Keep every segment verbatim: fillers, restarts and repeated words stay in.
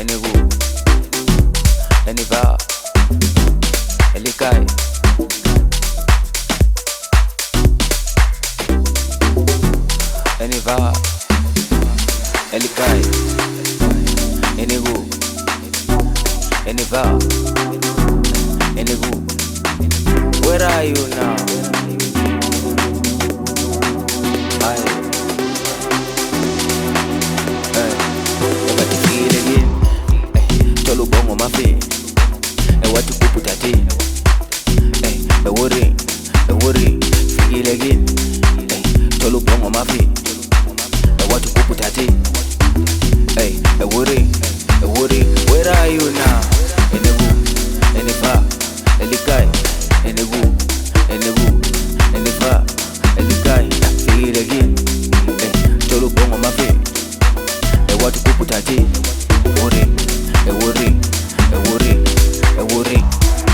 Enigu, Eniva, Elikai. Eniva, Elikai. Enigu, Eniva, Enigu. Where are you now? I, hey, never to feel again. Hey, Tolu bongo mafi. Hey, what to put at it? Hey, the worry, the worry, feel again. Hey, Tolu bongo mafi. Hey, what to put at it? Hey, the worry, the worry. Where are you now? Enigu, Eniva, Elikai. Enigu, Enigu, Eniva, Elikai. Feel again. Hey, Tolu bongo mafi. Hey, what to put at it? Worry, hey, worry, hey, worry, hey, worry.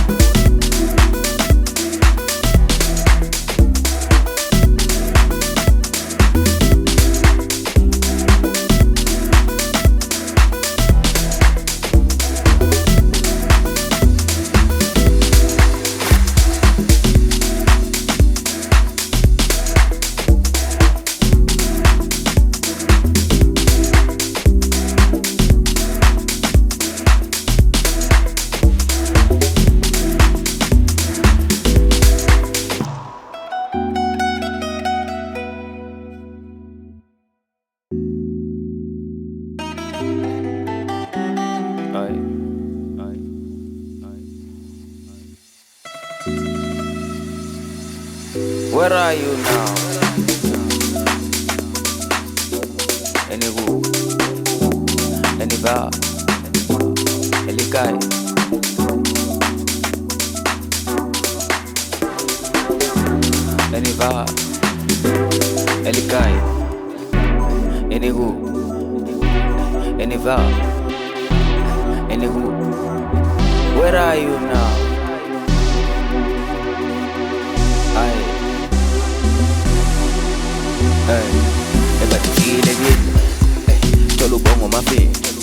Aye, aye, aye, aye. Where are you now? Enigu, Eniva, Elikai. Eniva, Elikai. Enigu, Eniva, Enigu. Where are you now? I, hey, never to feel again. Hey, Tolu bongo mafi.